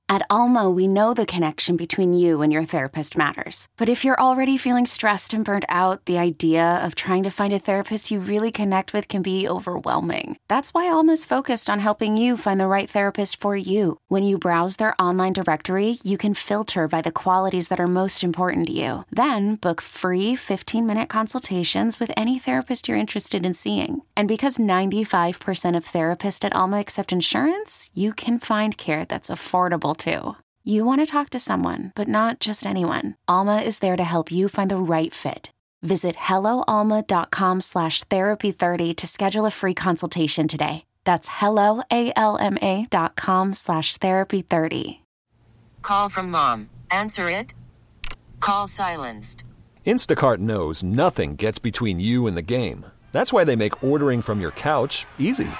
At Alma, we know the connection between you and your therapist matters. But if you're already feeling stressed and burnt out, the idea of trying to find a therapist you really connect with can be overwhelming. That's why Alma's focused on helping you find the right therapist for you. When you browse their online directory, you can filter by the qualities that are most important to you. Then book free 15-minute consultations with any therapist you're interested in seeing. And because 95% of therapists at Alma accept insurance, you can find care that's affordable too. You want to talk to someone, but not just anyone. Alma is there to help you find the right fit. Visit helloalma.com/therapy30 to schedule a free consultation today. That's helloalma.com/therapy30. Call from mom. Answer it. Call silenced. Instacart knows nothing gets between you and the game. That's why they make ordering from your couch easy.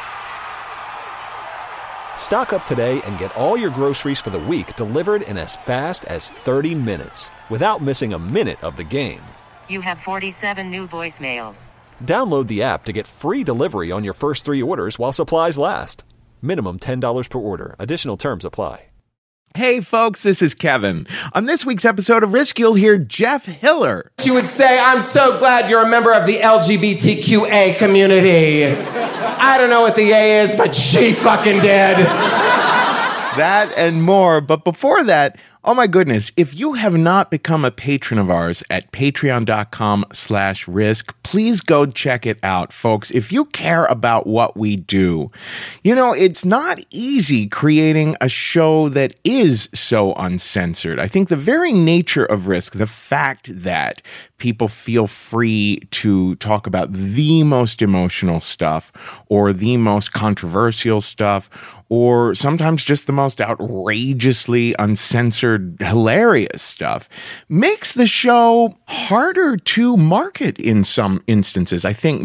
Stock up today and get all your groceries for the week delivered in as fast as 30 minutes without missing a minute of the game. You have 47 new voicemails. Download the app to get free delivery on your first 3 orders while supplies last. Minimum $10 per order. Additional terms apply. Hey folks, this is Kevin. On this week's episode of Risk, you'll hear Jeff Hiller. She would say, I'm so glad you're a member of the LGBTQA community. I don't know what the A is, but she fucking did. That and more, but before that, oh my goodness, if you have not become a patron of ours at patreon.com/risk, please go check it out, folks. If you care about what we do, you know, it's not easy creating a show that is so uncensored. I think the very nature of Risk, the fact that people feel free to talk about the most emotional stuff or the most controversial stuff, or sometimes just the most outrageously uncensored, hilarious stuff, makes the show harder to market in some instances. I think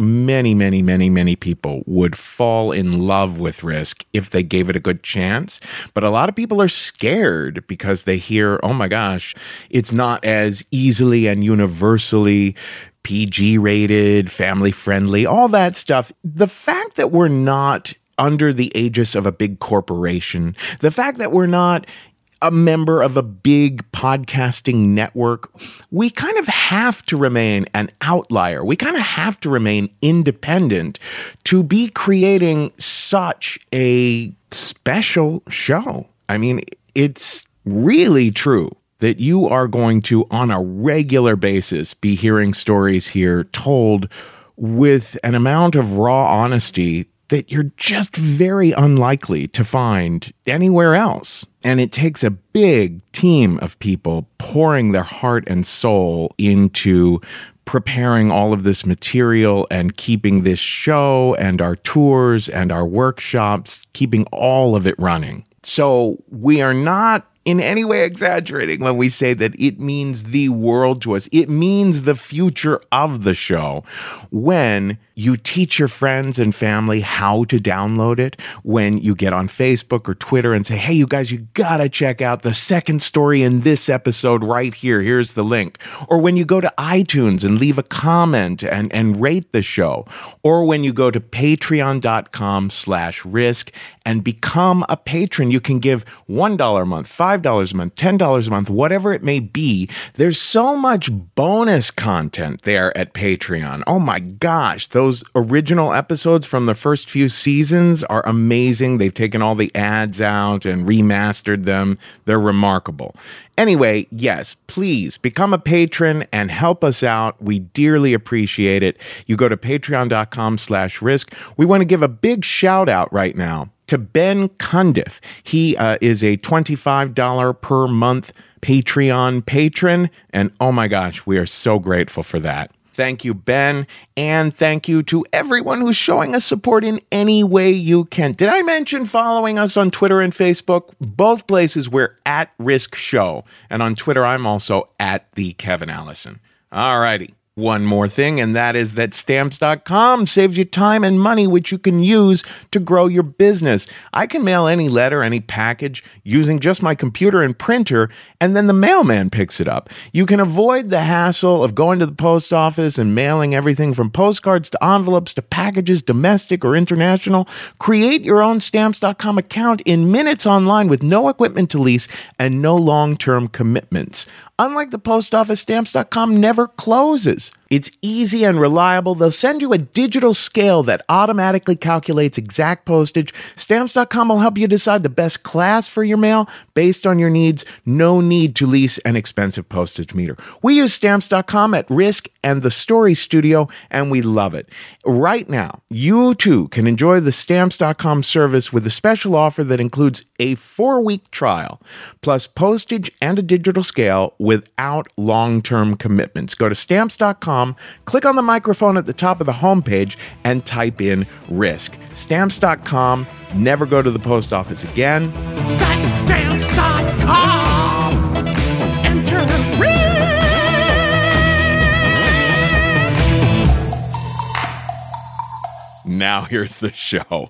many people would fall in love with Risk if they gave it a good chance. But a lot of people are scared because they hear, oh my gosh, it's not as easily and universally PG rated, family friendly, all that stuff. The fact that we're not under the aegis of a big corporation, the fact that we're not a member of a big podcasting network, we kind of have to remain an outlier. We kind of have to remain independent to be creating such a special show. I mean, it's really true that you are going to, on a regular basis, be hearing stories here told with an amount of raw honesty that you're just very unlikely to find anywhere else. And it takes a big team of people pouring their heart and soul into preparing all of this material and keeping this show and our tours and our workshops, keeping all of it running. So we are not in any way exaggerating when we say that it means the world to us. It means the future of the show when you teach your friends and family how to download it, when you get on Facebook or Twitter and say, hey, you guys, you gotta check out the second story in this episode right here. Here's the link. Or when you go to iTunes and leave a comment and rate the show. Or when you go to patreon.com/risk and become a patron. You can give $1 a month, $5 a month, $10 a month, whatever it may be. There's so much bonus content there at Patreon. Oh my gosh, those original episodes from the first few seasons are amazing. They've taken all the ads out and remastered them. They're remarkable. Anyway, yes, please become a patron and help us out. We dearly appreciate it. You go to patreon.com/risk. We want to give a big shout out right now to Ben Cundiff. He is a $25 per month Patreon patron. And oh my gosh, we are so grateful for that. Thank you, Ben. And thank you to everyone who's showing us support in any way you can. Did I mention following us on Twitter and Facebook? Both places we're at Risk Show. And on Twitter, I'm also at the Kevin Allison. All righty. one more thing, and that is that Stamps.com saves you time and money, which you can use to grow your business. I can mail any letter, any package, using just my computer and printer, and then the mailman picks it up. You can avoid the hassle of going to the post office and mailing everything from postcards to envelopes to packages, domestic or international. Create your own Stamps.com account in minutes online with no equipment to lease and no long-term commitments. Unlike the post office, Stamps.com never closes. It's easy and reliable. They'll send you a digital scale that automatically calculates exact postage. Stamps.com will help you decide the best class for your mail based on your needs. No need to lease an expensive postage meter. We use Stamps.com at Risk and the Story Studio, and we love it. Right now, you too can enjoy the Stamps.com service with a special offer that includes a 4-week trial, plus postage and a digital scale without long-term commitments. Go to Stamps.com, click on the microphone at the top of the homepage, and type in RISK. Stamps.com. Never go to the post office again. That's Stamps.com. Enter RISK. Now here's the show.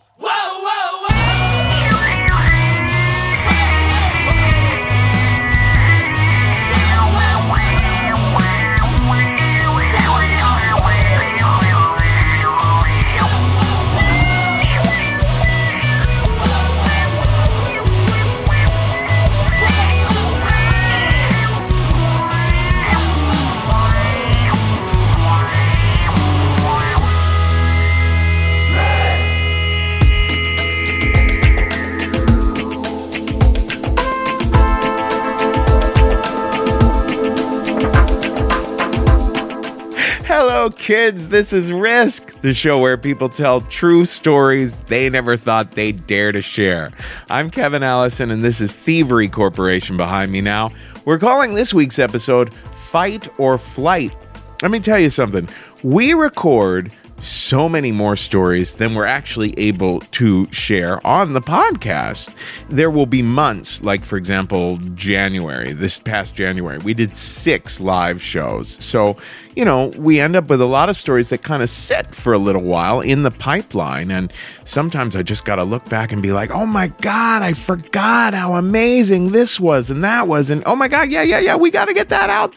Hello, kids. This is Risk, the show where people tell true stories they never thought they'd dare to share. I'm Kevin Allison, and this is Thievery Corporation behind me now. We're calling this week's episode Fight or Flight. Let me tell you something. We record so many more stories than we're actually able to share on the podcast. There will be months, like, for example, January, this past January, we did 6 live shows. So, we end up with a lot of stories that kind of sit for a little while in the pipeline. And sometimes I just got to look back and be like, oh my God, I forgot how amazing this was and that was. And oh my God, yeah, we got to get that out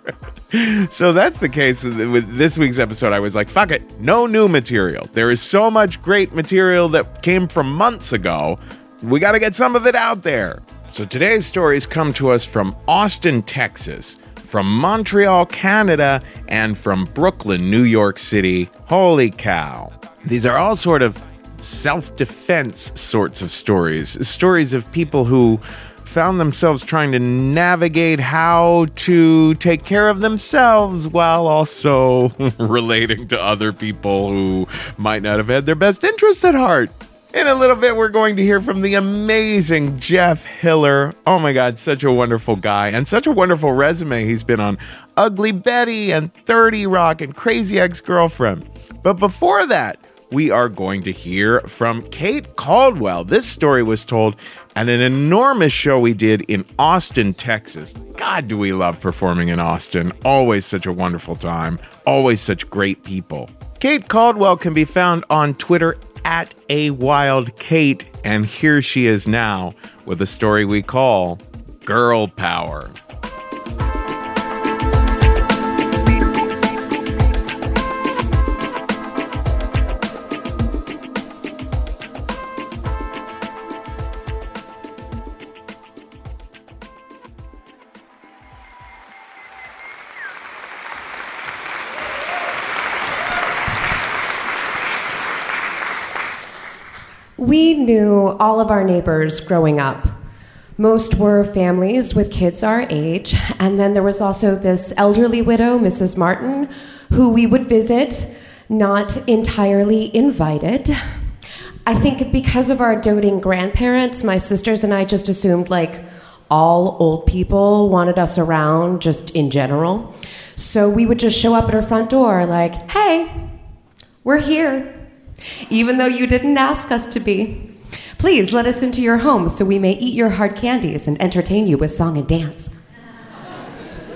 there. So that's the case with this week's episode. I was like, fuck it, no new material. There is so much great material that came from months ago. We got to get some of it out there. So today's stories come to us from Austin, Texas, from Montreal, Canada, and from Brooklyn, New York City. Holy cow. These are all sort of self-defense sorts of stories of people who found themselves trying to navigate how to take care of themselves while also relating to other people who might not have had their best interests at heart. In a little bit, we're going to hear from the amazing Jeff Hiller. Oh my God, such a wonderful guy and such a wonderful resume. He's been on Ugly Betty and 30 Rock and Crazy Ex-Girlfriend. But before that, we are going to hear from Kate Caldwell. This story was told at an enormous show we did in Austin, Texas. God, do we love performing in Austin. Always such a wonderful time. Always such great people. Kate Caldwell can be found on Twitter at @AWildKate, and here she is now with a story we call Girl Power. We knew all of our neighbors growing up. Most were families with kids our age, and then there was also this elderly widow, Mrs. Martin, who we would visit, not entirely invited. I think because of our doting grandparents, my sisters and I just assumed all old people wanted us around just in general. So we would just show up at her front door like, hey, we're here. Even though you didn't ask us to be. Please let us into your home so we may eat your hard candies and entertain you with song and dance.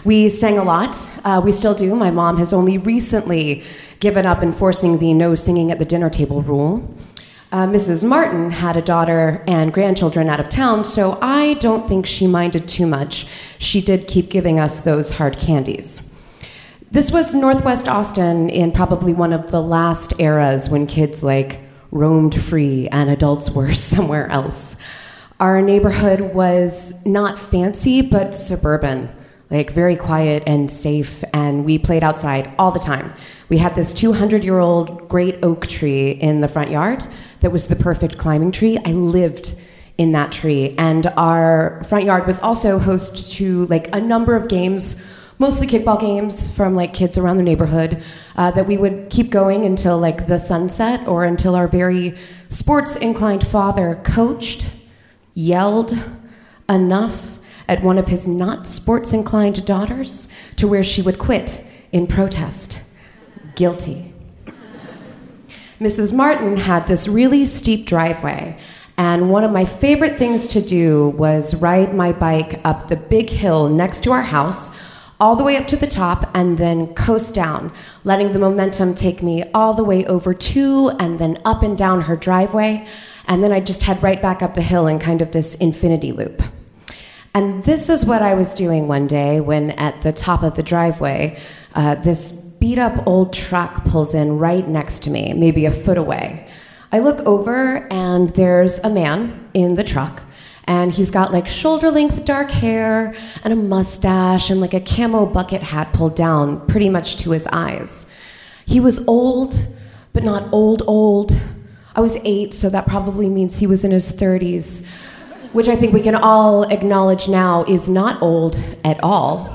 We sang a lot. We still do. My mom has only recently given up enforcing the no singing at the dinner table rule. Mrs. Martin had a daughter and grandchildren out of town, so I don't think she minded too much. She did keep giving us those hard candies. This was Northwest Austin in probably one of the last eras when kids roamed free and adults were somewhere else. Our neighborhood was not fancy, but suburban, very quiet and safe, and we played outside all the time. We had this 200-year-old great oak tree in the front yard that was the perfect climbing tree. I lived in that tree, and our front yard was also host to a number of games, mostly kickball games from kids around the neighborhood that we would keep going until the sunset or until our very sports-inclined father coached, yelled enough at one of his not sports-inclined daughters to where she would quit in protest. Guilty. Mrs. Martin had this really steep driveway, and one of my favorite things to do was ride my bike up the big hill next to our house, all the way up to the top, and then coast down, letting the momentum take me all the way over to and then up and down her driveway, and then I'd just head right back up the hill in kind of this infinity loop. And this is what I was doing one day when at the top of the driveway, this beat-up old truck pulls in right next to me, maybe a foot away. I look over, and there's a man in the truck, and he's got shoulder-length dark hair and a mustache and a camo bucket hat pulled down pretty much to his eyes. He was old, but not old. I was 8, so that probably means he was in his 30s, which I think we can all acknowledge now is not old at all.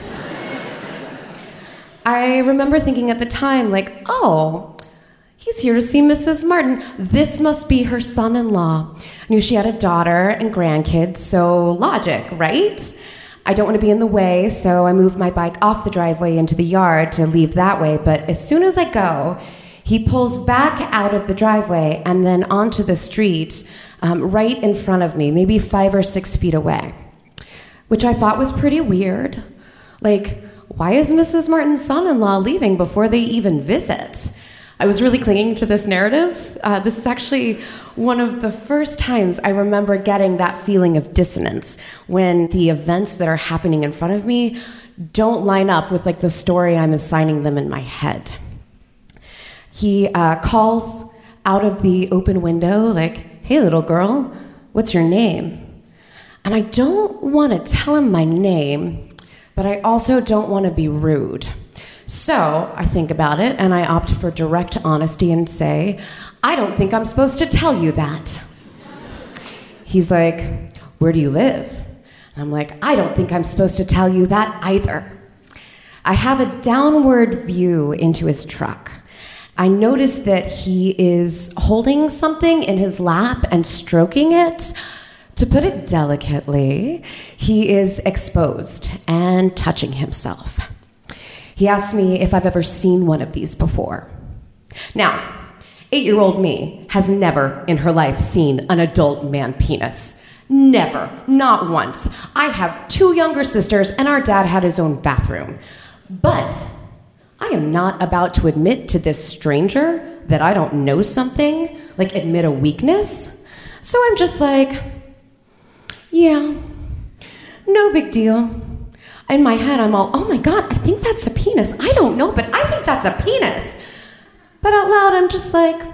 I remember thinking at the time, oh, he's here to see Mrs. Martin. This must be her son-in-law. I knew she had a daughter and grandkids, so logic, right? I don't want to be in the way, so I moved my bike off the driveway into the yard to leave that way, but as soon as I go, he pulls back out of the driveway and then onto the street right in front of me, maybe 5 or 6 feet away, which I thought was pretty weird. Why is Mrs. Martin's son-in-law leaving before they even visit? I was really clinging to this narrative. This is actually one of the first times I remember getting that feeling of dissonance when the events that are happening in front of me don't line up with the story I'm assigning them in my head. He calls out of the open window, hey, little girl, what's your name? And I don't want to tell him my name, but I also don't want to be rude. So I think about it, and I opt for direct honesty and say, I don't think I'm supposed to tell you that. He's like, where do you live? And I'm like, I don't think I'm supposed to tell you that either. I have a downward view into his truck. I notice that he is holding something in his lap and stroking it. To put it delicately, he is exposed and touching himself. He asked me if I've ever seen one of these before. Now, 8-year-old me has never in her life seen an adult man penis. Never, not once. I have 2 younger sisters, and our dad had his own bathroom. But I am not about to admit to this stranger that I don't know something, admit a weakness. So I'm just yeah, no big deal. In my head, I'm all, oh my God, I think that's a penis. I don't know, but I think that's a penis. But out loud, I'm just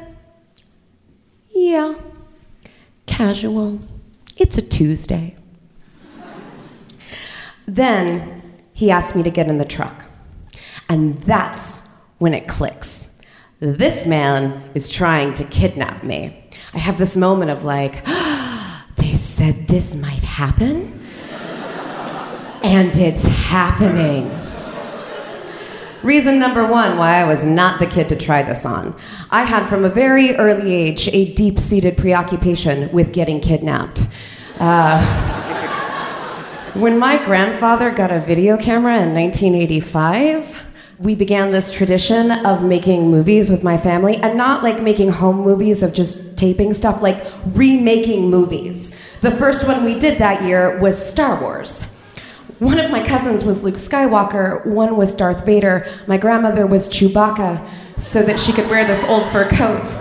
yeah, casual. It's a Tuesday. Then he asked me to get in the truck. And that's when it clicks. This man is trying to kidnap me. I have this moment of they said this might happen, and it's happening. Reason number 1 why I was not the kid to try this on. I had from a very early age a deep-seated preoccupation with getting kidnapped. When my grandfather got a video camera in 1985, we began this tradition of making movies with my family, and not making home movies of just taping stuff, remaking movies. The first one we did that year was Star Wars. One of my cousins was Luke Skywalker, one was Darth Vader, my grandmother was Chewbacca, so that she could wear this old fur coat.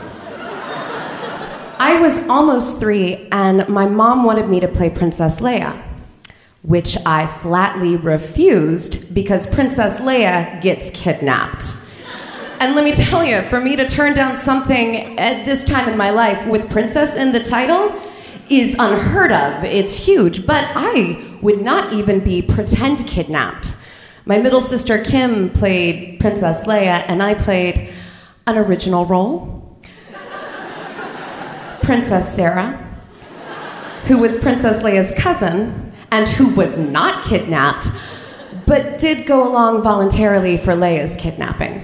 I was almost 3, and my mom wanted me to play Princess Leia, which I flatly refused because Princess Leia gets kidnapped. And let me tell you, for me to turn down something at this time in my life with princess in the title is unheard of. It's huge, but I would not even be pretend kidnapped. My middle sister Kim played Princess Leia, and I played an original role. Princess Sarah, who was Princess Leia's cousin, and who was not kidnapped, but did go along voluntarily for Leia's kidnapping.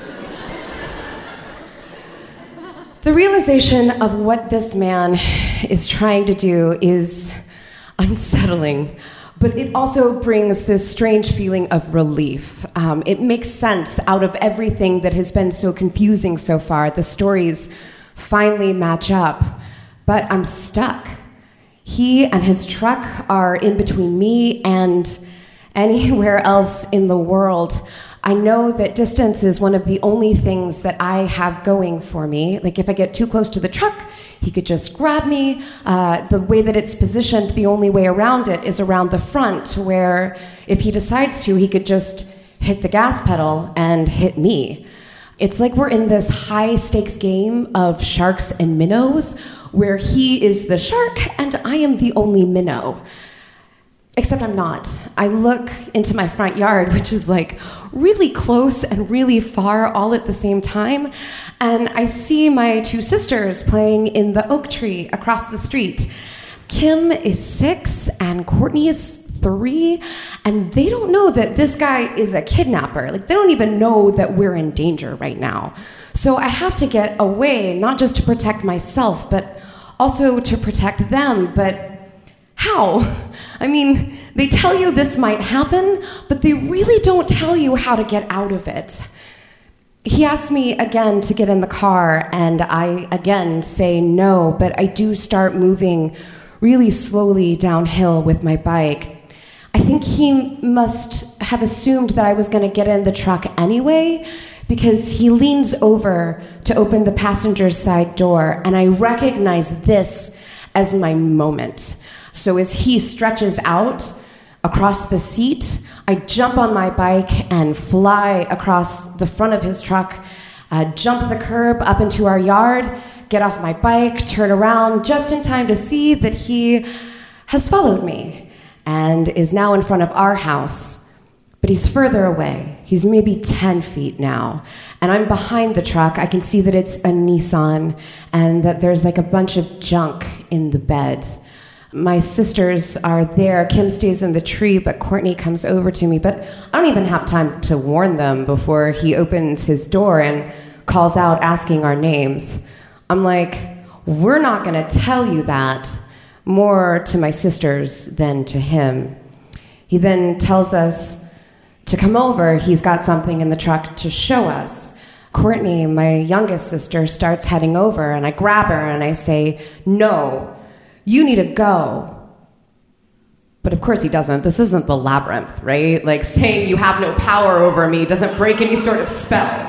The realization of what this man is trying to do is unsettling, but it also brings this strange feeling of relief. It makes sense out of everything that has been so confusing so far. The stories finally match up, but I'm stuck. He and his truck are in between me and anywhere else in the world. I know that distance is one of the only things that I have going for me. Like if I get too close to the truck, he could just grab me. The way that it's positioned, the only way around it is around the front, where if he decides to, he could just hit the gas pedal and hit me. It's like we're in this high-stakes game of sharks and minnows, where he is the shark and I am the only minnow. Except I'm not. I look into my front yard, which is like really close and really far all at the same time, and I see my 2 sisters playing in the oak tree across the street. Kim is 6 and Courtney is 3, and they don't know that this guy is a kidnapper. Like, they don't even know that we're in danger right now. So I have to get away, not just to protect myself, but also to protect them. But how? I mean, they tell you this might happen, but they really don't tell you how to get out of it. He asks me again to get in the car, and I again say no, but I do start moving really slowly downhill with my bike. I think he must have assumed that I was going to get in the truck anyway, because he leans over to open the passenger's side door, and I recognize this as my moment. So as he stretches out across the seat, I jump on my bike and fly across the front of his truck, jump the curb up into our yard, get off my bike, turn around just in time to see that he has followed me and is now in front of our house. But he's further away. He's maybe 10 feet now. And I'm behind the truck. I can see that it's a Nissan and that there's like a bunch of junk in the bed. My sisters are there. Kim stays in the tree, but Courtney comes over to me. But I don't even have time to warn them before he opens his door and calls out asking our names. I'm like, we're not going to tell you that, more to my sisters than to him. He then tells us to come over. He's got something in the truck to show us. Courtney, my youngest sister, starts heading over, and I grab her and I say, no, you need to go. But of course he doesn't. This isn't the labyrinth, right? Like, saying you have no power over me doesn't break any sort of spell.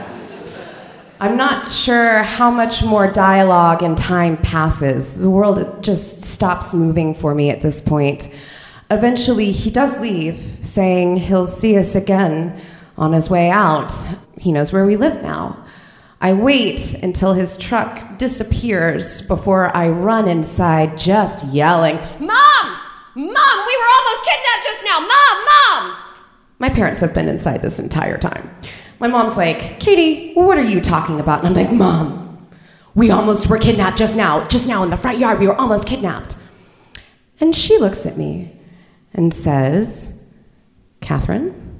I'm not sure how much more dialogue and time passes. The world just stops moving for me at this point. Eventually, he does leave, saying he'll see us again on his way out. He knows where we live now. I wait until his truck disappears before I run inside, just yelling, Mom! Mom, we were almost kidnapped just now! Mom! My parents have been inside this entire time. My mom's like, Katie, what are you talking about? And I'm like, Mom, we almost were kidnapped just now in the front yard, we were almost kidnapped. And she looks at me and says, Catherine,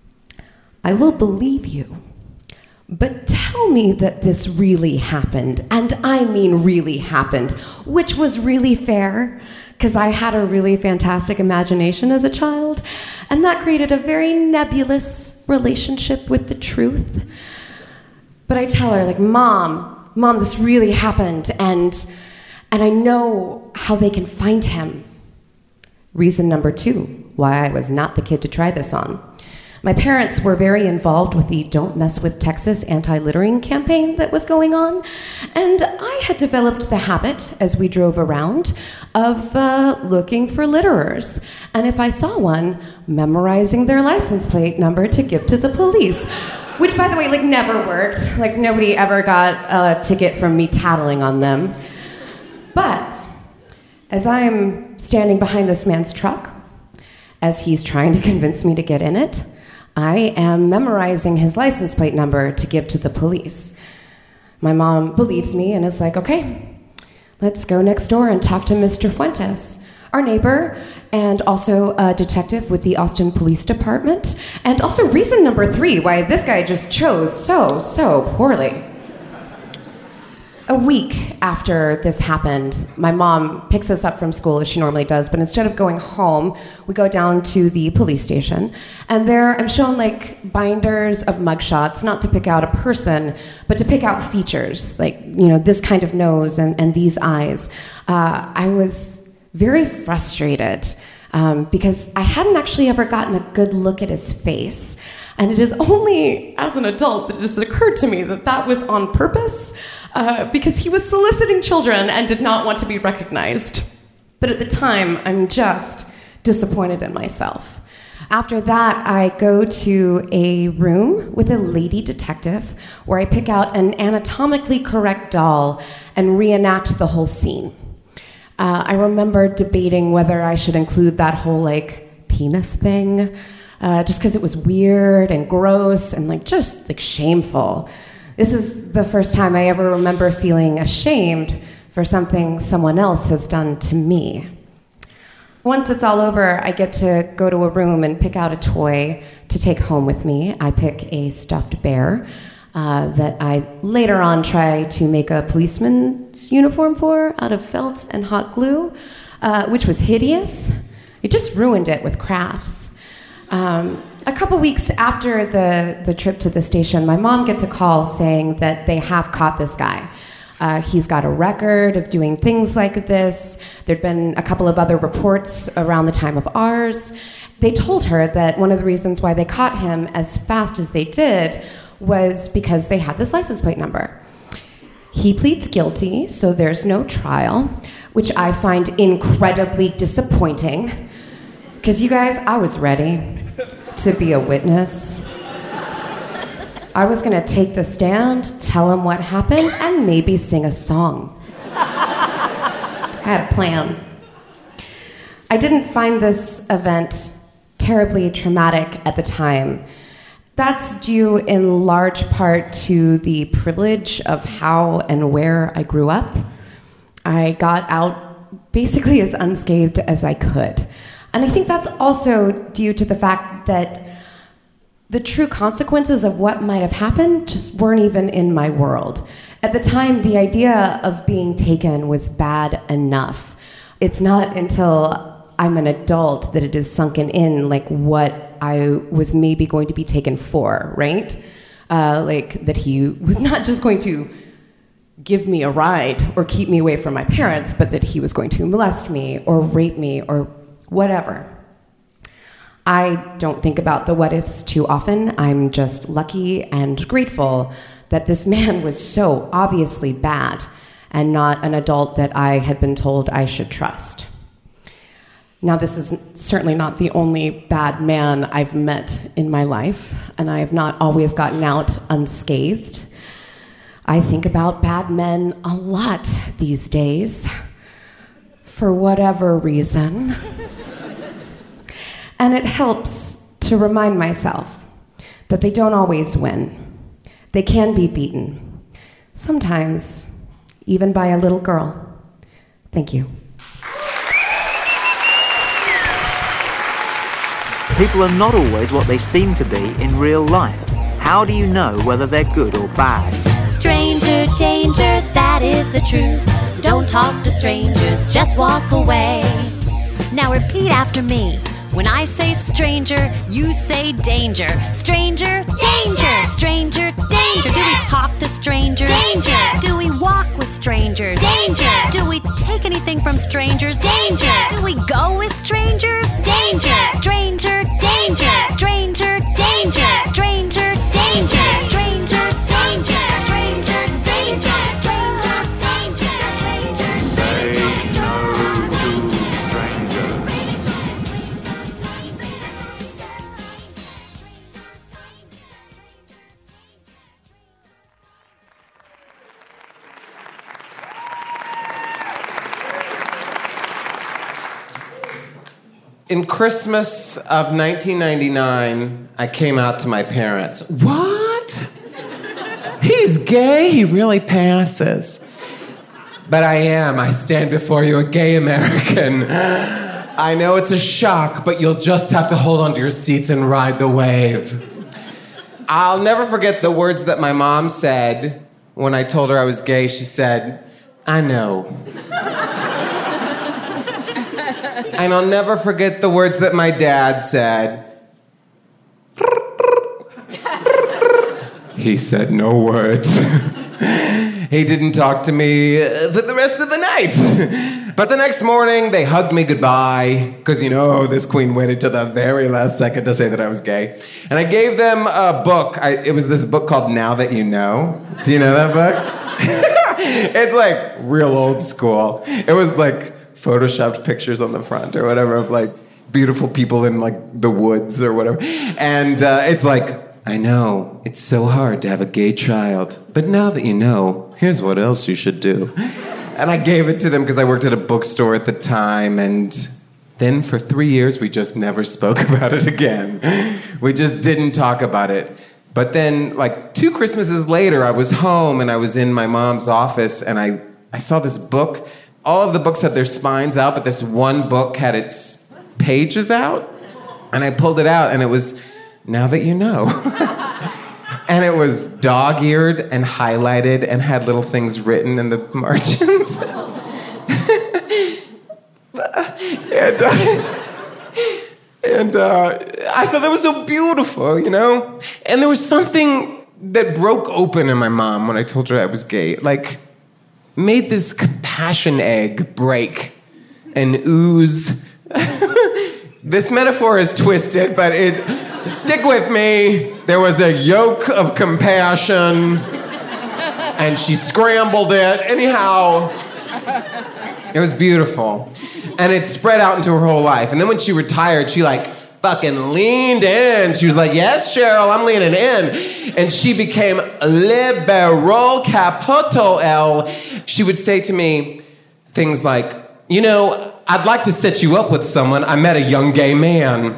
I will believe you, but tell me that this really happened, and I mean really happened, which was really fair, because I had a really fantastic imagination as a child, and that created a very nebulous relationship with the truth. But I tell her, like, Mom, this really happened, and I know how they can find him. Reason number 2, why I was not the kid to try this on. My parents were very involved with the Don't Mess with Texas anti-littering campaign that was going on, and I had developed the habit, as we drove around, of looking for litterers, and if I saw one, memorizing their license plate number to give to the police, which, by the way, never worked. Nobody ever got a ticket from me tattling on them. But as I'm standing behind this man's truck, as he's trying to convince me to get in it, I am memorizing his license plate number to give to the police. My mom believes me and is like, okay, let's go next door and talk to Mr. Fuentes, our neighbor, and also a detective with the Austin Police Department. And also reason number 3 why this guy just chose so poorly. A week after this happened, my mom picks us up from school as she normally does, but instead of going home, we go down to the police station. And there I'm shown binders of mugshots, not to pick out a person, but to pick out features, this kind of nose and these eyes. I was very frustrated because I hadn't actually ever gotten a good look at his face. And it is only as an adult that it just occurred to me that was on purpose, because he was soliciting children and did not want to be recognized. But at the time, I'm just disappointed in myself. After that, I go to a room with a lady detective where I pick out an anatomically correct doll and reenact the whole scene. I remember debating whether I should include that whole penis thing, just because it was weird and gross and just shameful. This is the first time I ever remember feeling ashamed for something someone else has done to me. Once it's all over, I get to go to a room and pick out a toy to take home with me. I pick a stuffed bear that I later on try to make a policeman's uniform for out of felt and hot glue, which was hideous. It just ruined it with crafts. A couple weeks after the trip to the station, my mom gets a call saying that they have caught this guy. He's got a record of doing things like this. There'd been a couple of other reports around the time of ours. They told her that one of the reasons why they caught him as fast as they did was because they had this license plate number. He pleads guilty, so there's no trial, which I find incredibly disappointing. Because you guys, I was ready to be a witness. I was gonna take the stand, tell him what happened, and maybe sing a song. I had a plan. I didn't find this event terribly traumatic at the time. That's due in large part to the privilege of how and where I grew up. I got out basically as unscathed as I could. And I think that's also due to the fact that the true consequences of what might have happened just weren't even in my world. At the time, the idea of being taken was bad enough. It's not until I'm an adult that it is sunken in, what I was maybe going to be taken for, right? That he was not just going to give me a ride or keep me away from my parents, but that he was going to molest me or rape me or whatever. I don't think about the what-ifs too often. I'm just lucky and grateful that this man was so obviously bad and not an adult that I had been told I should trust. Now, this is certainly not the only bad man I've met in my life, and I have not always gotten out unscathed. I think about bad men a lot these days, for whatever reason. And it helps to remind myself that they don't always win. They can be beaten, sometimes even by a little girl. Thank you. People are not always what they seem to be in real life. How do you know whether they're good or bad? Stranger danger, that is the truth. Don't talk to strangers, just walk away. Now repeat after me. When I say stranger, you say danger. Stranger, danger. Stranger, danger. Do we talk to strangers? Danger. Do we walk with strangers? Danger. Do we take anything from strangers? Danger. Do we go with strangers? danger, stranger danger, stranger danger, stranger danger, stranger danger, stranger danger, stranger danger, In Christmas of 1999, I came out to my parents. What? He's gay? He really passes. But I am. I stand before you, a gay American. I know it's a shock, but you'll just have to hold onto your seats and ride the wave. I'll never forget the words that my mom said when I told her I was gay. She said, I know. And I'll never forget the words that my dad said. He said no words. He didn't talk to me for the rest of the night. But the next morning, they hugged me goodbye, because, you know, this queen waited till the very last second to say that I was gay. And I gave them a book. It was this book called Now That You Know. Do you know that book? It's like real old school. It was like photoshopped pictures on the front or whatever of like beautiful people in like the woods or whatever. And it's like, I know, it's so hard to have a gay child, but now that you know, here's what else you should do. And I gave it to them because I worked at a bookstore at the time, and then for 3 years we just never spoke about it again. We just didn't talk about it. But then like 2 Christmases later, I was home and I was in my mom's office and I saw this book. All of the books had their spines out, but this one book had its pages out. And I pulled it out, and it was Now That You Know. And it was dog-eared and highlighted and had little things written in the margins. and I thought that was so beautiful, you know? And there was something that broke open in my mom when I told her I was gay. Like, made this compassion egg break and ooze. This metaphor is twisted, but stick with me. There was a yolk of compassion, and she scrambled it. Anyhow, it was beautiful. And it spread out into her whole life. And then when she retired, she like fucking leaned in. She was like, yes, Cheryl, I'm leaning in. And she became liberal, capital L. She would say to me things like, you know, I'd like to set you up with someone. I met a young gay man.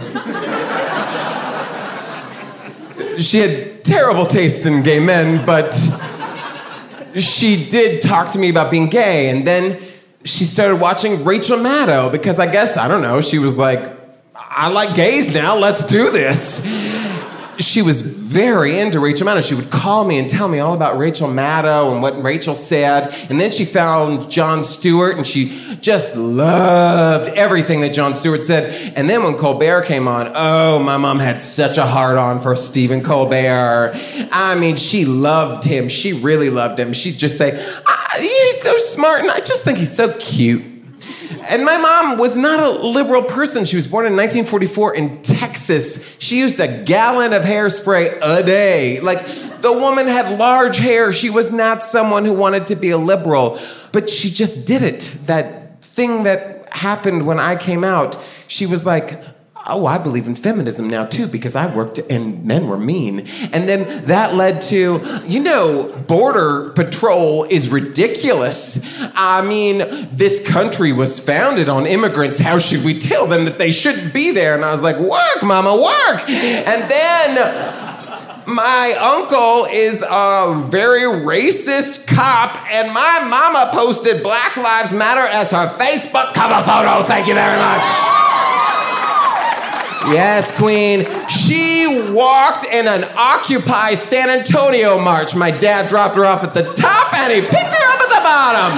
She had terrible taste in gay men, but she did talk to me about being gay. And then she started watching Rachel Maddow because I guess, I don't know, she was like, I like gays now, let's do this. She was very into Rachel Maddow. She would call me and tell me all about Rachel Maddow and what Rachel said. And then she found Jon Stewart, and she just loved everything that Jon Stewart said. And then when Colbert came on, oh, my mom had such a hard-on for Stephen Colbert. I mean, she loved him. She really loved him. She'd just say, he's so smart, and I just think he's so cute. And my mom was not a liberal person. She was born in 1944 in Texas. She used a gallon of hairspray a day. Like, the woman had large hair. She was not someone who wanted to be a liberal. But she just did it. That thing that happened when I came out, she was like, oh, I believe in feminism now, too, because I worked and men were mean. And then that led to, you know, Border Patrol is ridiculous. I mean, this country was founded on immigrants. How should we tell them that they shouldn't be there? And I was like, work, mama, work. And then my uncle is a very racist cop, and my mama posted Black Lives Matter as her Facebook cover photo. Thank you very much. Yes, Queen. She walked in an Occupy San Antonio march. My dad dropped her off at the top, and he picked her up at the bottom.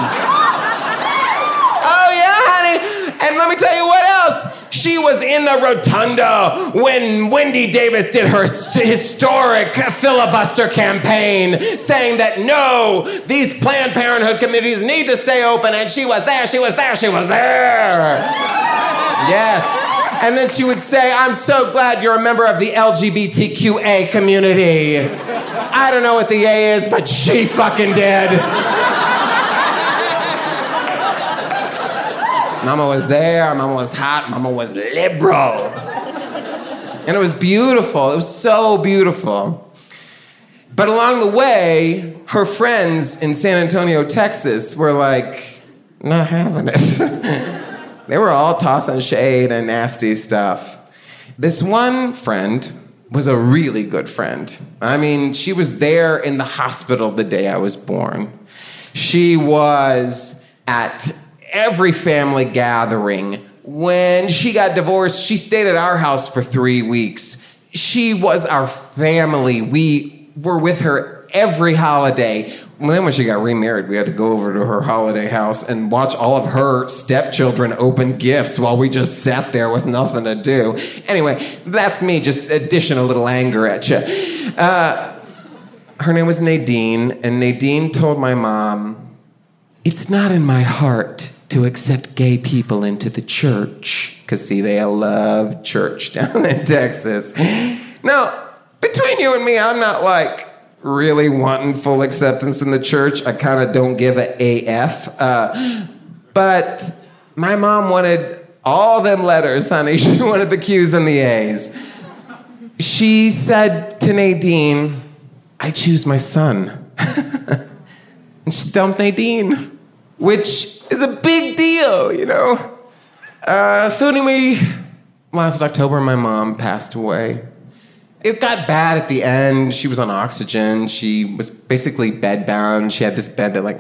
Oh, yeah, honey. And let me tell you what else. She was in the rotunda when Wendy Davis did her historic filibuster campaign, saying that no, these Planned Parenthood committees need to stay open, and she was there, she was there, she was there. Yes. And then she would say, I'm so glad you're a member of the LGBTQA community. I don't know what the A is, but she fucking did. Mama was there, Mama was hot, Mama was liberal. And it was beautiful, it was so beautiful. But along the way, her friends in San Antonio, Texas were like, not having it. They were all tossing shade and nasty stuff. This one friend was a really good friend. I mean, she was there in the hospital the day I was born. She was at every family gathering. When she got divorced, she stayed at our house for 3 weeks. She was our family. We were with her every holiday. Well, then when she got remarried, we had to go over to her holiday house and watch all of her stepchildren open gifts while we just sat there with nothing to do. Anyway, that's me just dishing a little anger at you. Her name was Nadine, and Nadine told my mom, it's not in my heart to accept gay people into the church. Because, see, they love church down in Texas. Now, between you and me, I'm not like really wanting full acceptance in the church. I kind of don't give a AF. But my mom wanted all them letters, honey. She wanted the Q's and the A's. She said to Nadine, I choose my son. And she dumped Nadine, which is a big deal, you know? So anyway, last October, my mom passed away. It got bad at the end. She was on oxygen. She was basically bedbound. She had this bed that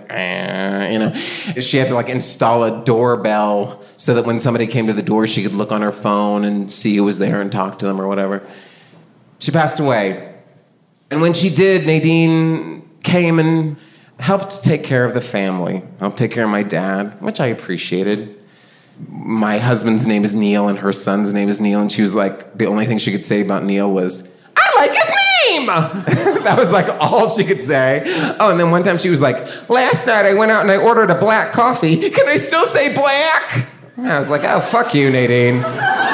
she had to install a doorbell so that when somebody came to the door, she could look on her phone and see who was there and talk to them or whatever. She passed away. And when she did, Nadine came and helped take care of the family, helped take care of my dad, which I appreciated. My husband's name is Neil and her son's name is Neil, and she was like, the only thing she could say about Neil was, I like his name! That was like all she could say. Oh, and then one time she was like, last night I went out and I ordered a black coffee. Can I still say black? And I was like, oh, fuck you, Nadine.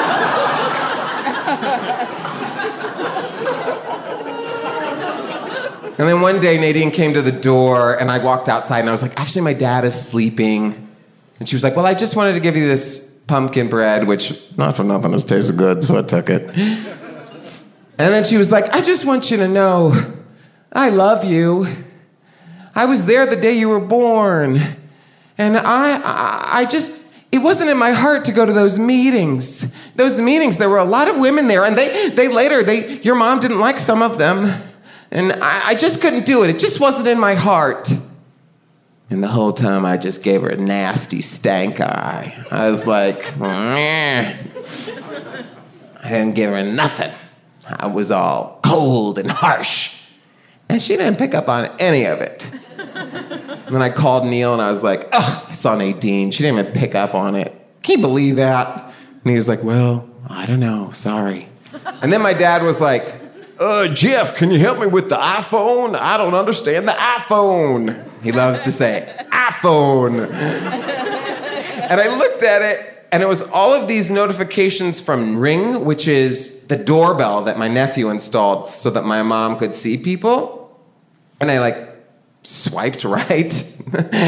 And then one day Nadine came to the door and I walked outside and I was like, actually my dad is sleeping. And she was like, well, I just wanted to give you this pumpkin bread, which, not for nothing, it tastes good, so I took it. And then she was like, I just want you to know, I love you. I was there the day you were born. And I just, it wasn't in my heart to go to those meetings. Those meetings, there were a lot of women there, and your mom didn't like some of them. And I just couldn't do it. It just wasn't in my heart. And the whole time I just gave her a nasty stank eye. I was like, meh. I didn't give her nothing. I was all cold and harsh. And she didn't pick up on any of it. And then I called Neil and I was like, oh, I saw Nadine. She didn't even pick up on it. Can you believe that? And he was like, well, I don't know, sorry. And then my dad was like, Jeff, can you help me with the iPhone? I don't understand the iPhone. He loves to say, iPhone. And I looked at it, and it was all of these notifications from Ring, which is the doorbell that my nephew installed so that my mom could see people. And I, swiped right.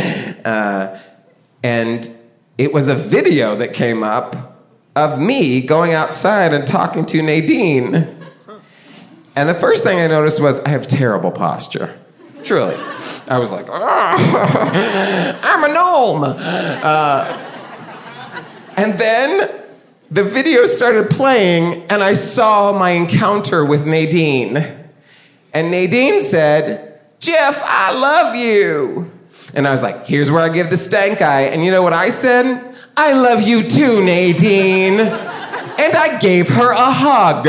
And it was a video that came up of me going outside and talking to Nadine. And the first thing I noticed was I have terrible posture. Truly. I was like, I'm a gnome. And then the video started playing, and I saw my encounter with Nadine. And Nadine said, Jeff, I love you. And I was like, here's where I give the stank eye. And you know what I said? I love you too, Nadine. And I gave her a hug.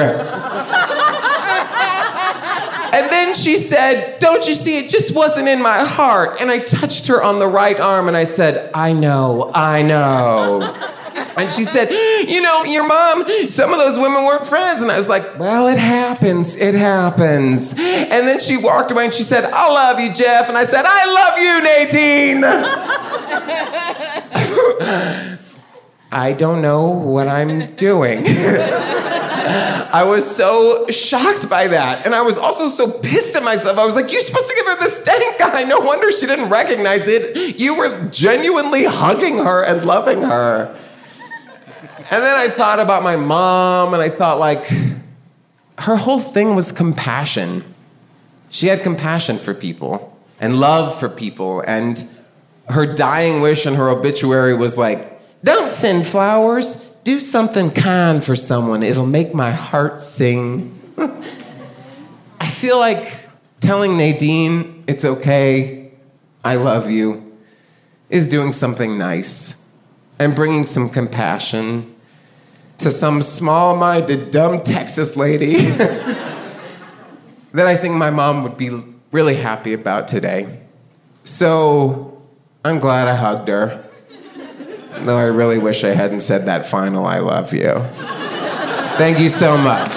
And then she said, don't you see, it just wasn't in my heart. And I touched her on the right arm and I said, I know. And she said, you know, your mom, some of those women weren't friends. And I was like, well, it happens. And then she walked away and she said, I love you, Jeff. And I said, I love you, Nadine. I don't know what I'm doing. I was so shocked by that. And I was also so pissed at myself. I was like, you're supposed to give her the stank eye. No wonder she didn't recognize it. You were genuinely hugging her and loving her. And then I thought about my mom, and I thought, like, her whole thing was compassion. She had compassion for people and love for people. And her dying wish in her obituary was like, don't send flowers. Do something kind for someone. It'll make my heart sing. I feel like telling Nadine it's okay, I love you, is doing something nice and bringing some compassion to some small-minded, dumb Texas lady that I think my mom would be really happy about today. So I'm glad I hugged her. Though I really wish I hadn't said that final I love you. Thank you so much.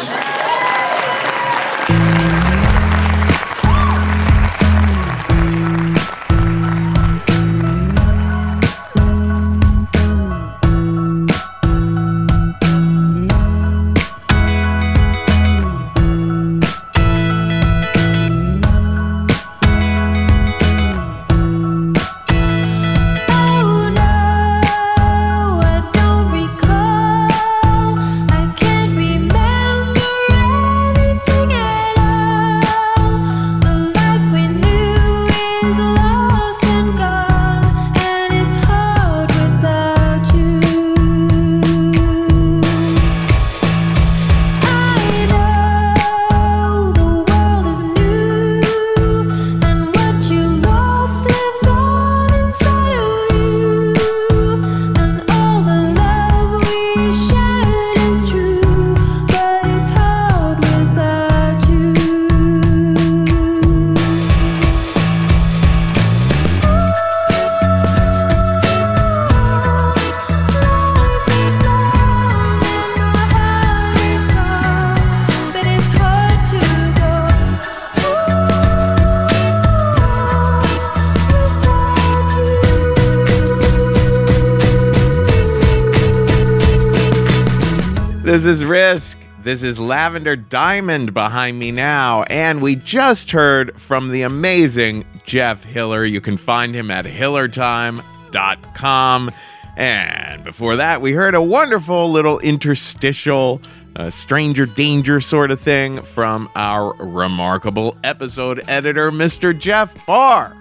This is Risk. This is Lavender Diamond behind me now. And we just heard from the amazing Jeff Hiller. You can find him at hillertime.com. And before that, we heard a wonderful little interstitial, stranger danger sort of thing from our remarkable episode editor, Mr. Jeff Barr.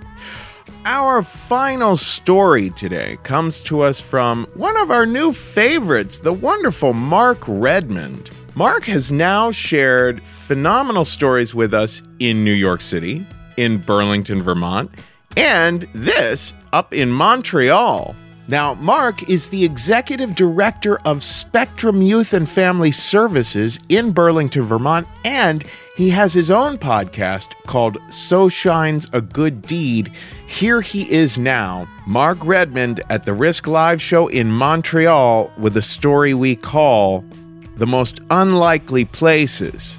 Our final story today comes to us from one of our new favorites, the wonderful Mark Redmond. Mark has now shared phenomenal stories with us in New York City, in Burlington, Vermont, and this up in Montreal. Now, Mark is the executive director of Spectrum Youth and Family Services in Burlington, Vermont, and he has his own podcast called So Shines a Good Deed. Here he is now, Mark Redmond at the Risk Live show in Montreal with a story we call The Most Unlikely Places.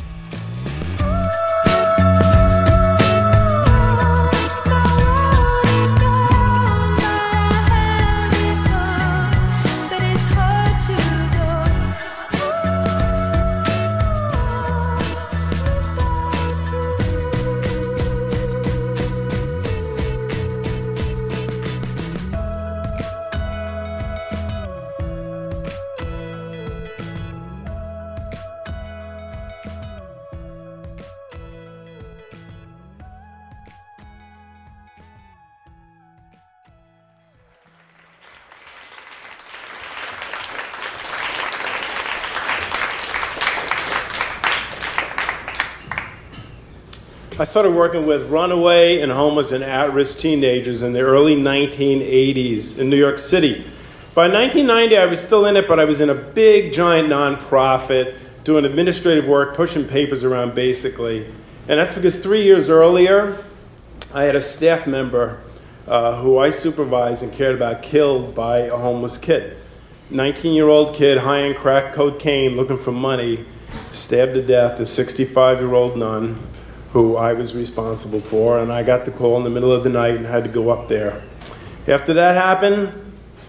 I started working with runaway and homeless and at-risk teenagers in the early 1980s in New York City. By 1990, I was still in it, but I was in a big, giant nonprofit doing administrative work, pushing papers around, basically. And that's because 3 years earlier, I had a staff member who I supervised and cared about killed by a homeless kid. 19-year-old kid, high on crack cocaine, looking for money, stabbed to death, a 65-year-old nun who I was responsible for, and I got the call in the middle of the night and had to go up there. After that happened,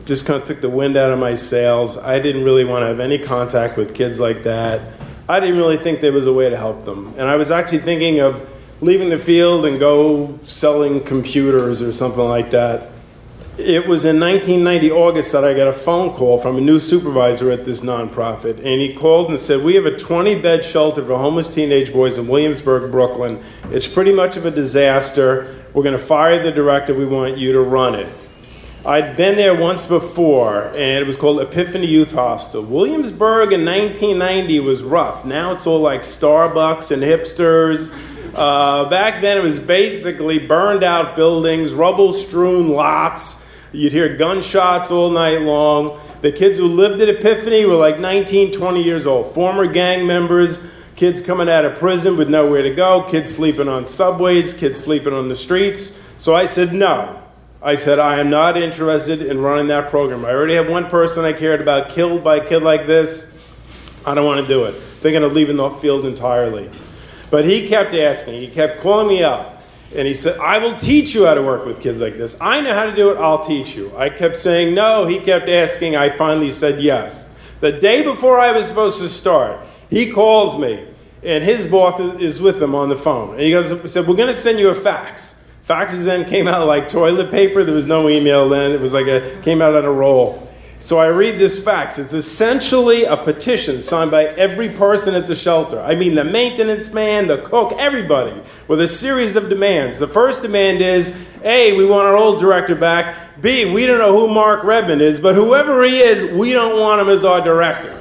just kind of took the wind out of my sails. I didn't really want to have any contact with kids like that. I didn't really think there was a way to help them. And I was actually thinking of leaving the field and go selling computers or something like that. It was in 1990 August that I got a phone call from a new supervisor at this nonprofit, and he called and said, we have a 20-bed shelter for homeless teenage boys in Williamsburg, Brooklyn. It's pretty much of a disaster. We're going to fire the director. We want you to run it. I'd been there once before, and it was called Epiphany Youth Hostel. Williamsburg in 1990 was rough. Now it's all like Starbucks and hipsters. Back then it was basically burned out buildings, rubble-strewn lots. You'd hear gunshots all night long. The kids who lived at Epiphany were like 19, 20 years old. Former gang members, kids coming out of prison with nowhere to go, kids sleeping on subways, kids sleeping on the streets. So I said no. I said, I am not interested in running that program. I already have one person I cared about killed by a kid like this. I don't want to do it. I'm thinking of leaving the field entirely. But he kept asking. He kept calling me up. And he said, I will teach you how to work with kids like this. I know how to do it. I'll teach you. I kept saying no. He kept asking. I finally said yes. The day before I was supposed to start, he calls me. And his boss is with him on the phone. And he said, we're going to send you a fax. Faxes then came out like toilet paper. There was no email then. It was like came out on a roll. So I read this fax. It's essentially a petition signed by every person at the shelter. I mean, the maintenance man, the cook, everybody, with a series of demands. The first demand is, A, we want our old director back. B, we don't know who Mark Redmond is, but whoever he is, we don't want him as our director.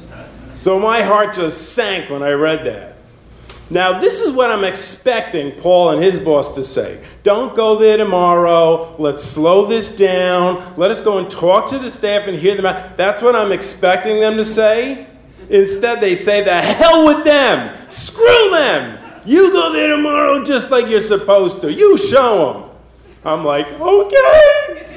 So my heart just sank when I read that. Now, this is what I'm expecting Paul and his boss to say. Don't go there tomorrow. Let's slow this down. Let us go and talk to the staff and hear them out. That's what I'm expecting them to say. Instead, they say, the hell with them. Screw them. You go there tomorrow just like you're supposed to. You show them. I'm like, okay.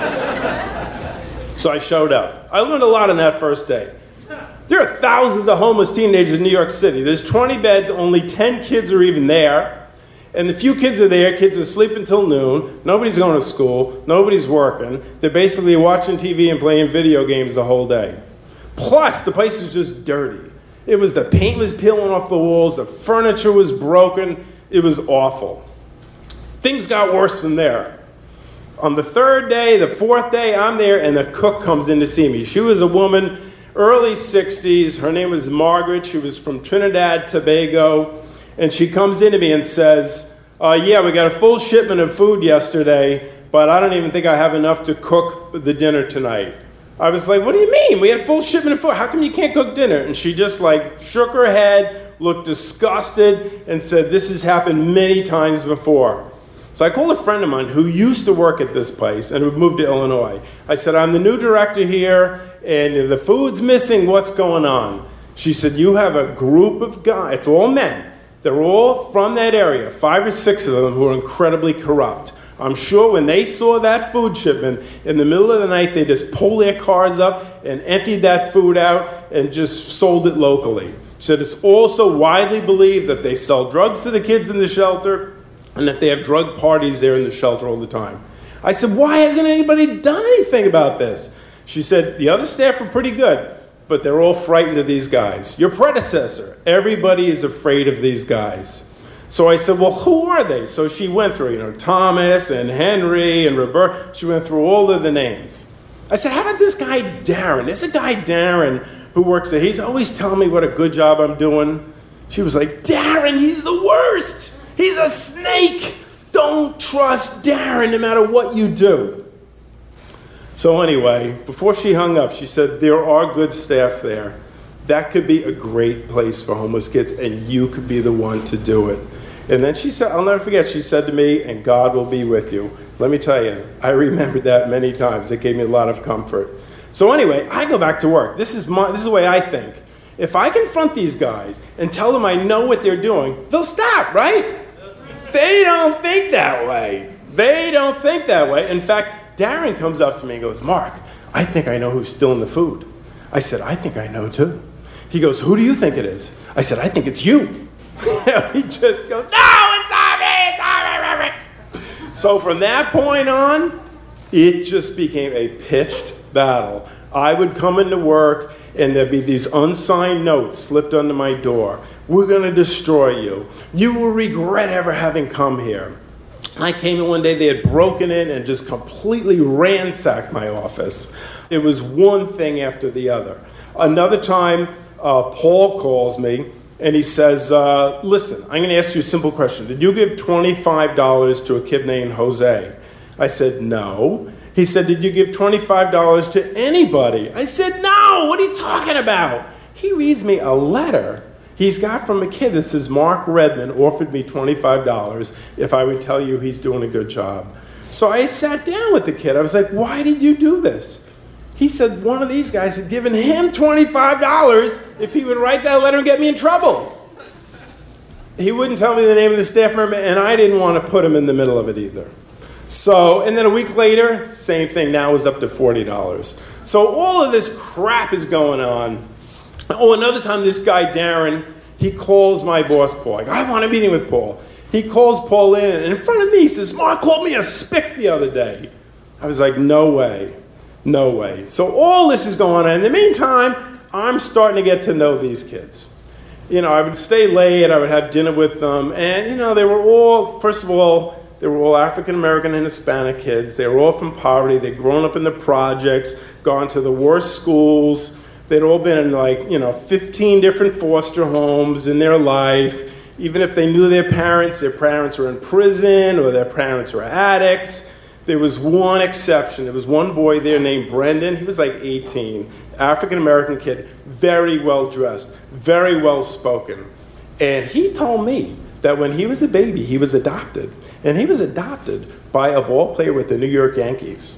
So I showed up. I learned a lot on that first day. There are thousands of homeless teenagers in New York City. There's 20 beds, only 10 kids are even there. And the few kids are there, kids are sleeping until noon. Nobody's going to school. Nobody's working. They're basically watching TV and playing video games the whole day. Plus, the place is just dirty. The paint was peeling off the walls. The furniture was broken. It was awful. Things got worse from there. On the third day, the fourth day, I'm there, and the cook comes in to see me. She was a woman, early 60s. Her name was Margaret. She was from Trinidad, Tobago. And she comes into me and says, yeah, we got a full shipment of food yesterday, but I don't even think I have enough to cook the dinner tonight. I was like, what do you mean? We had a full shipment of food. How come you can't cook dinner? And she just shook her head, looked disgusted, and said, this has happened many times before. So I called a friend of mine who used to work at this place and who moved to Illinois. I said, I'm the new director here, and the food's missing. What's going on? She said, you have a group of guys. It's all men. They're all from that area, 5 or 6 of them, who are incredibly corrupt. I'm sure when they saw that food shipment, in the middle of the night, they just pulled their cars up and emptied that food out and just sold it locally. She said, it's also widely believed that they sell drugs to the kids in the shelter, and that they have drug parties there in the shelter all the time. I said, why hasn't anybody done anything about this? She said, the other staff are pretty good, but they're all frightened of these guys. Your predecessor, everybody is afraid of these guys. So I said, well, who are they? So she went through, Thomas and Henry and Roberta. She went through all of the names. I said, how about this guy, Darren? There's a guy, Darren, who works there. He's always telling me what a good job I'm doing. She was like, Darren, he's the worst. He's a snake. Don't trust Darren no matter what you do. So anyway, before she hung up, she said, there are good staff there. That could be a great place for homeless kids, and you could be the one to do it. And then she said, I'll never forget, she said to me, and God will be with you. Let me tell you, I remembered that many times. It gave me a lot of comfort. So anyway, I go back to work. This is the way I think. If I confront these guys and tell them I know what they're doing, they'll stop, right? They don't think that way. They don't think that way. In fact, Darren comes up to me and goes, Mark, I think I know who's stealing the food. I said, I think I know too. He goes, who do you think it is? I said, I think it's you. He just goes, no, it's not me, it's not me. So from that point on, it just became a pitched battle. I would come into work, and there'd be these unsigned notes slipped under my door. We're going to destroy you. You will regret ever having come here. I came in one day, they had broken in and just completely ransacked my office. It was one thing after the other. Another time, Paul calls me, and he says, listen, I'm going to ask you a simple question. Did you give $25 to a kid named Jose? I said, no. He said, did you give $25 to anybody? I said, no, what are you talking about? He reads me a letter he's got from a kid that says, Mark Redmond offered me $25 if I would tell you he's doing a good job. So I sat down with the kid. I was like, why did you do this? He said one of these guys had given him $25 if he would write that letter and get me in trouble. He wouldn't tell me the name of the staff member, and I didn't want to put him in the middle of it either. So, and then a week later, same thing, now is up to $40. So all of this crap is going on. Oh, another time, this guy, Darren, he calls my boss, Paul. Like, I want a meeting with Paul. He calls Paul in, and in front of me, he says, Mark called me a spick the other day. I was like, no way. No way. So all this is going on. In the meantime, I'm starting to get to know these kids. You know, I would stay late, I would have dinner with them, and, you know, they were all, first of all, they were all African-American and Hispanic kids. They were all from poverty. They'd grown up in the projects, gone to the worst schools. They'd all been in, like, you know, 15 different foster homes in their life. Even if they knew their parents were in prison or their parents were addicts. There was one exception. There was one boy there named Brendan. He was like 18, African-American kid, very well-dressed, very well-spoken. And he told me that when he was a baby, he was adopted. And he was adopted by a ball player with the New York Yankees.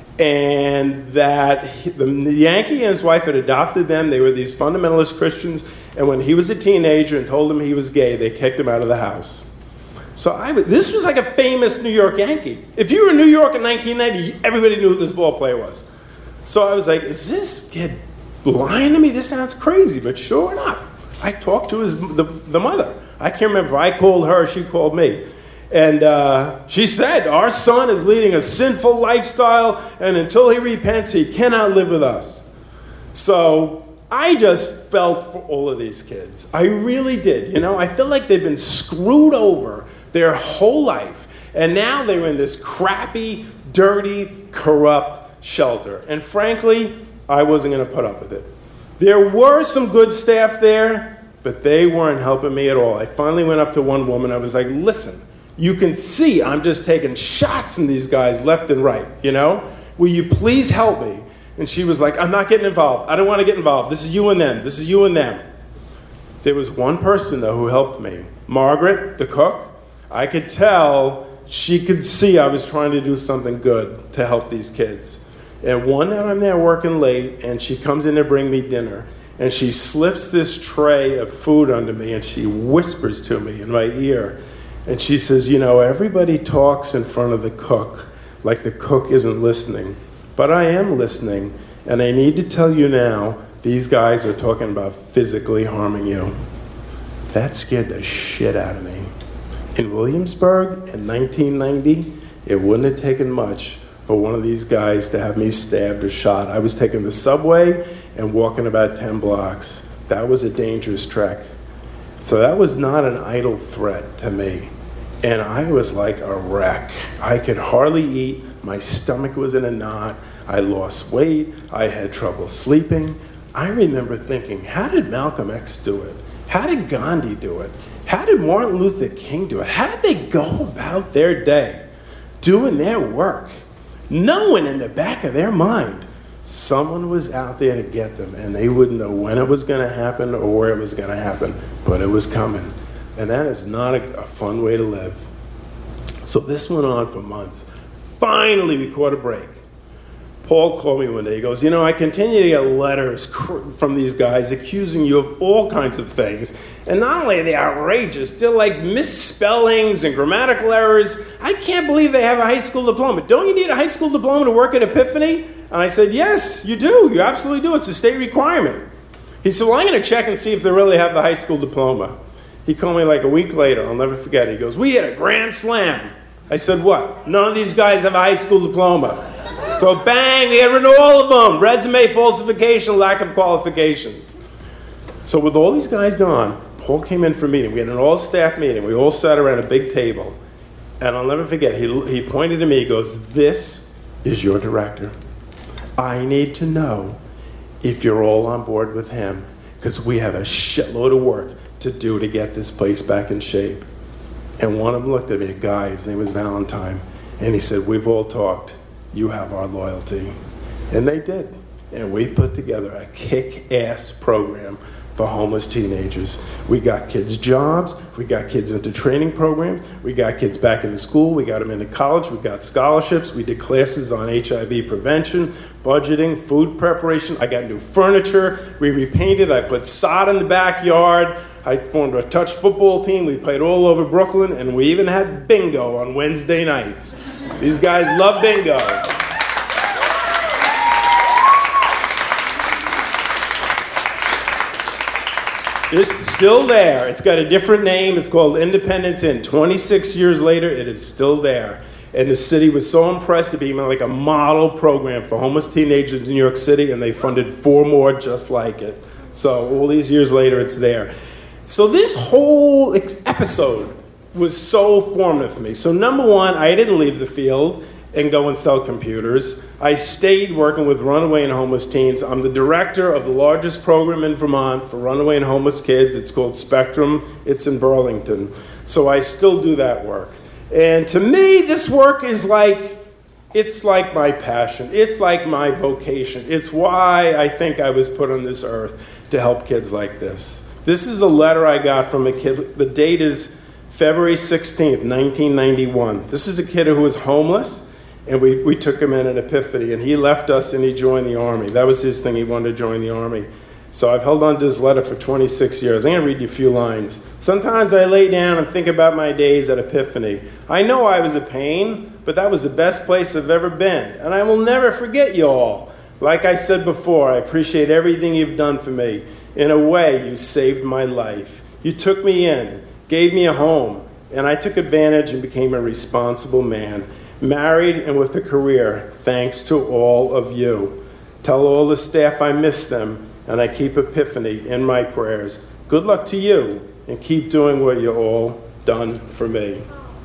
And that the Yankee and his wife had adopted them. They were these fundamentalist Christians. And when he was a teenager and told him he was gay, they kicked him out of the house. So this was like a famous New York Yankee. If you were in New York in 1990, everybody knew who this ball player was. So I was like, is this kid lying to me? This sounds crazy. But sure enough, I talked to the mother. I can't remember if I called her or she called me. And she said, our son is leading a sinful lifestyle, and until he repents, he cannot live with us. So I just felt for all of these kids. I really did. You know, I feel like they've been screwed over their whole life. And now they're in this crappy, dirty, corrupt shelter. And frankly, I wasn't going to put up with it. There were some good staff there, but they weren't helping me at all. I finally went up to one woman. I was like, listen, you can see I'm just taking shots from these guys left and right, you know? Will you please help me? And she was like, I'm not getting involved. I don't want to get involved. This is you and them. This is you and them. There was one person, though, who helped me. Margaret, the cook. I could tell she could see I was trying to do something good to help these kids. And one night I'm there working late, and she comes in to bring me dinner. And she slips this tray of food under me, and she whispers to me in my ear. And she says, you know, everybody talks in front of the cook like the cook isn't listening. But I am listening, and I need to tell you now, these guys are talking about physically harming you. That scared the shit out of me. In Williamsburg in 1990, it wouldn't have taken much for one of these guys to have me stabbed or shot. I was taking the subway and walking about 10 blocks. That was a dangerous trek. So that was not an idle threat to me. And I was like a wreck. I could hardly eat. My stomach was in a knot. I lost weight. I had trouble sleeping. I remember thinking, how did Malcolm X do it? How did Gandhi do it? How did Martin Luther King do it? How did they go about their day doing their work, knowing in the back of their mind someone was out there to get them, and they wouldn't know when it was going to happen or where it was going to happen, but it was coming. And that is not a fun way to live. So this went on for months. Finally, we caught a break. Paul called me one day. He goes, you know, I continue to get letters from these guys accusing you of all kinds of things. And not only are they outrageous, they're like misspellings and grammatical errors. I can't believe they have a high school diploma. Don't you need a high school diploma to work at Epiphany? And I said, yes, you do. You absolutely do. It's a state requirement. He said, well, I'm going to check and see if they really have the high school diploma. He called me like a week later. I'll never forget it. He goes, we hit a grand slam. I said, what? None of these guys have a high school diploma. So bang, we had rid of all of them. Resume falsification, lack of qualifications. So with all these guys gone, Paul came in for a meeting. We had an all-staff meeting. We all sat around a big table. And I'll never forget, he pointed to me, he goes, "This is your director. I need to know if you're all on board with him, because we have a shitload of work to do to get this place back in shape." And one of them looked at me, a guy, his name was Valentine, and he said, "We've all talked. You have our loyalty." And they did. And we put together a kick-ass program for homeless teenagers. We got kids jobs, we got kids into training programs, we got kids back into school, we got them into college, we got scholarships, we did classes on HIV prevention, budgeting, food preparation. I got new furniture, we repainted, I put sod in the backyard, I formed a touch football team, we played all over Brooklyn, and we even had bingo on Wednesday nights. These guys love bingo. It's still there. It's got a different name. It's called Independence Inn. 26 years later, it is still there. And the city was so impressed to be like a model program for homeless teenagers in New York City, and they funded 4 more just like it. So all these years later, it's there. So this whole episode was so formative for me. So number one, I didn't leave the field and go and sell computers. I stayed working with runaway and homeless teens. I'm the director of the largest program in Vermont for runaway and homeless kids. It's called Spectrum. It's in Burlington. So I still do that work. And to me, this work is it's like my passion. It's like my vocation. It's why I think I was put on this earth, to help kids like this. This is a letter I got from a kid. The date is February 16th, 1991. This is a kid who was homeless. And we took him in at Epiphany, and he left us and he joined the Army. That was his thing, he wanted to join the Army. So I've held on to his letter for 26 years. I'm gonna read you a few lines. "Sometimes I lay down and think about my days at Epiphany. I know I was a pain, but that was the best place I've ever been. And I will never forget you all. Like I said before, I appreciate everything you've done for me. In a way, you saved my life. You took me in, gave me a home, and I took advantage and became a responsible man. Married and with a career, thanks to all of you. Tell all the staff I miss them, and I keep Epiphany in my prayers. Good luck to you, and keep doing what you all done for me."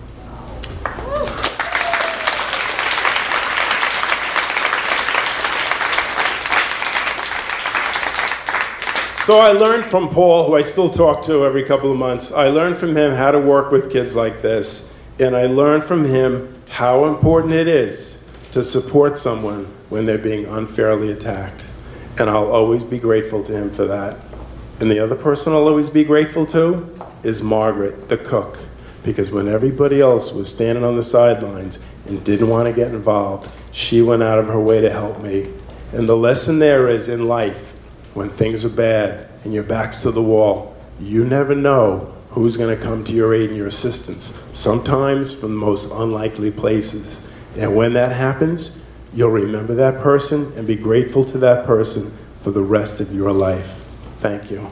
So I learned from Paul, who I still talk to every couple of months, I learned from him how to work with kids like this, and I learned from him how important it is to support someone when they're being unfairly attacked. And I'll always be grateful to him for that. And the other person I'll always be grateful to is Margaret, the cook. Because when everybody else was standing on the sidelines and didn't want to get involved, she went out of her way to help me. And the lesson there is, in life, when things are bad and your back's to the wall, you never know who's going to come to your aid and your assistance, sometimes from the most unlikely places. And when that happens, you'll remember that person and be grateful to that person for the rest of your life. Thank you.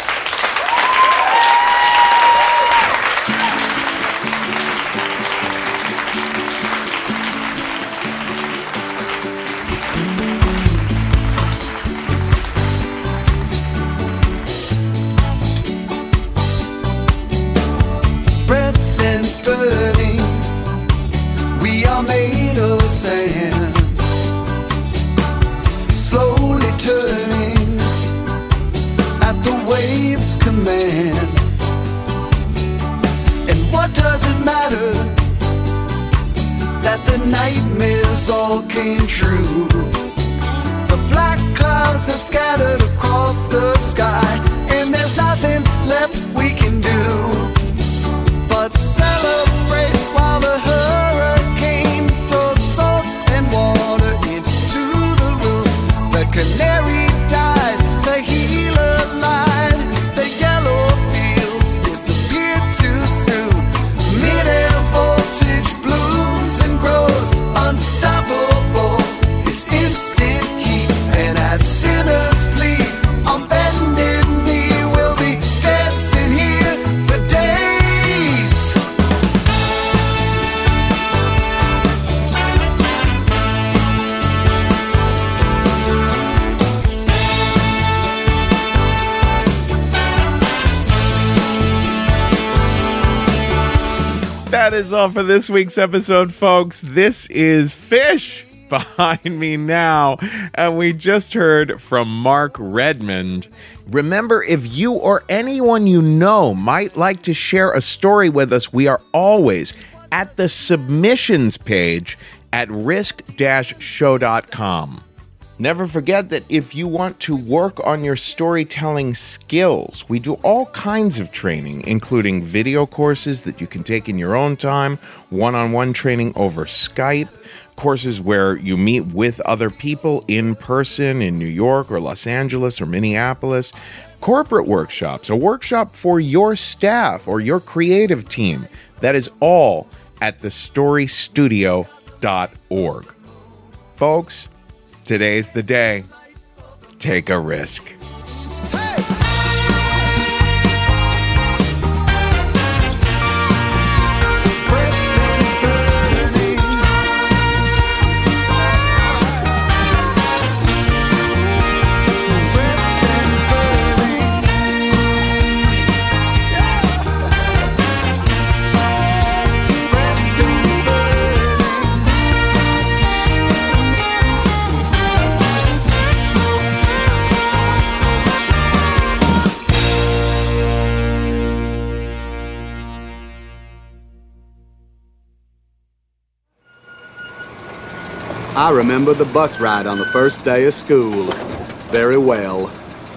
All came true. The black clouds are scattered across the sky, and there's nothing left we can do but celebrate while the hurricane throws salt and water into the room. The canary died, the healer lied, the yellow fields disappeared too soon. Mid-air voltage blooms and grows unstoppable. It's instant heat, and as sinners plead on bended knee, That is all for this week's episode, folks. This is Fish behind me now, and we just heard from Mark Redmond. Remember, if you or anyone you know might like to share a story with us, we are always at the submissions page at risk-show.com. Never forget that if you want to work on your storytelling skills, we do all kinds of training, including video courses that you can take in your own time, one-on-one training over Skype, courses where you meet with other people in person in New York or Los Angeles or Minneapolis, corporate workshops, a workshop for your staff or your creative team. That is all at thestorystudio.org. Folks, today's the day. Take a risk. I remember the bus ride on the first day of school very well.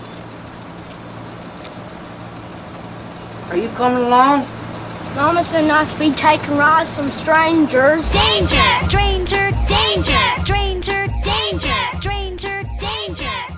Are you coming along? Mama said not to be taking rides from strangers. Danger! Stranger, danger! Stranger, danger! Stranger, danger!